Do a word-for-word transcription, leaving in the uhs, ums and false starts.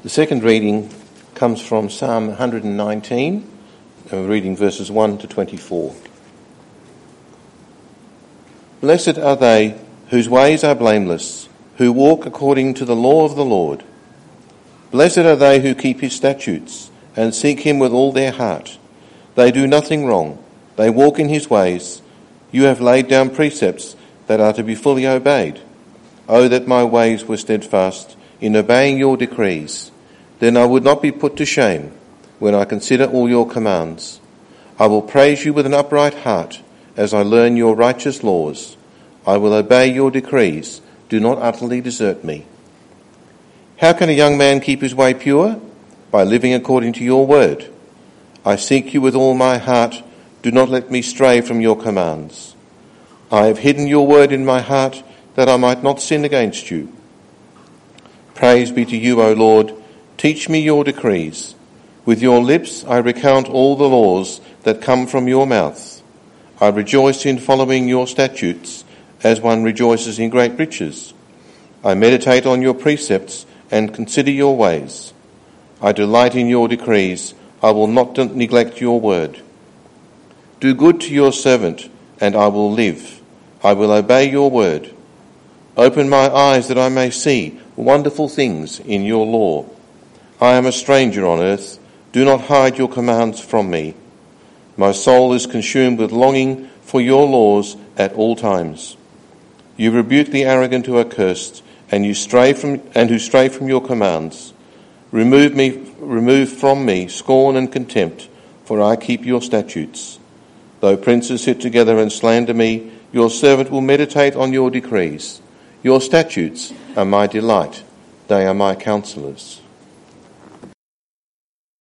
The second reading comes from Psalm one hundred nineteen, and we're reading verses one to twenty-four. Blessed are they whose ways are blameless, who walk according to the law of the Lord. Blessed are they who keep his statutes and seek him with all their heart. They do nothing wrong. They walk in his ways. You have laid down precepts that are to be fully obeyed. Oh, that my ways were steadfast in obeying your decrees. Then I would not be put to shame when I consider all your commands. I will praise you with an upright heart as I learn your righteous laws. I will obey your decrees. Do not utterly desert me. How can a young man keep his way pure? By living according to your word. I seek you with all my heart. Do not let me stray from your commands. I have hidden your word in my heart that I might not sin against you. Praise be to you, O Lord. Teach me your decrees. With your lips I recount all the laws that come from your mouth. I rejoice in following your statutes as one rejoices in great riches. I meditate on your precepts and consider your ways. I delight in your decrees. I will not neglect your word. Do good to your servant, and I will live. I will obey your word. Open my eyes that I may see wonderful things in your law. I am a stranger on earth. Do not hide your commands from me. My soul is consumed with longing for your laws at all times. You rebuke the arrogant who are cursed, and you stray from and who stray from your commands. Remove me, remove from me scorn and contempt, for I keep your statutes. Though princes sit together and slander me, your servant will meditate on your decrees. Your statutes are my delight. They are my counselors.